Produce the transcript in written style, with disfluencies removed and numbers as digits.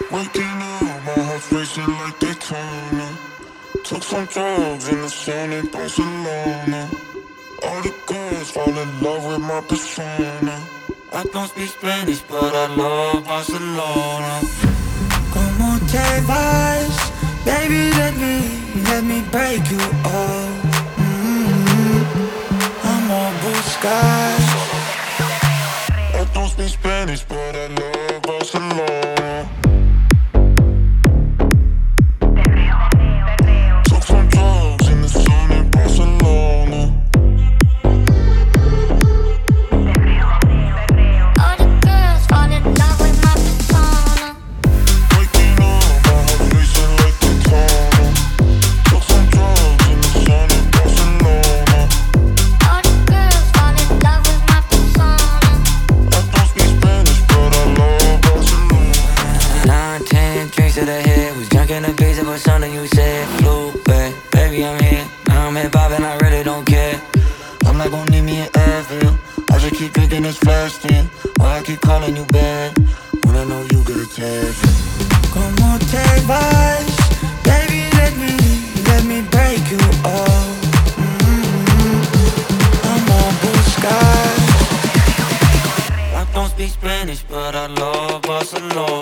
Waking up, my heart's racing like Daytona. Took some drugs in the sun in Barcelona. All the girls fall in love with my persona. I don't speak Spanish, but I love Barcelona. Como te vas, baby, let me break you off. I'm a buscar. I don't speak Spanish, but I love Barcelona. Took some drugs in the sun in Barcelona. All the girls fall in love with my persona. Waking up, my heart racing like Daytona. Took some drugs in the sun in Barcelona. All the girls fall in love with my persona. I don't speak Spanish, but I love Barcelona. 9, 10 drinks to the head. Was drunk in the beach, but something you said. Flew back, baby, I'm here. Now I'm hip hop and I really don't care. I'm not gon' need me an Advil. I just keep drinking this fast in. Why I keep calling you back when I know you get attached. Como te vas, baby, let me break you off. I'm a buscar. I don't speak Spanish, but I love Barcelona.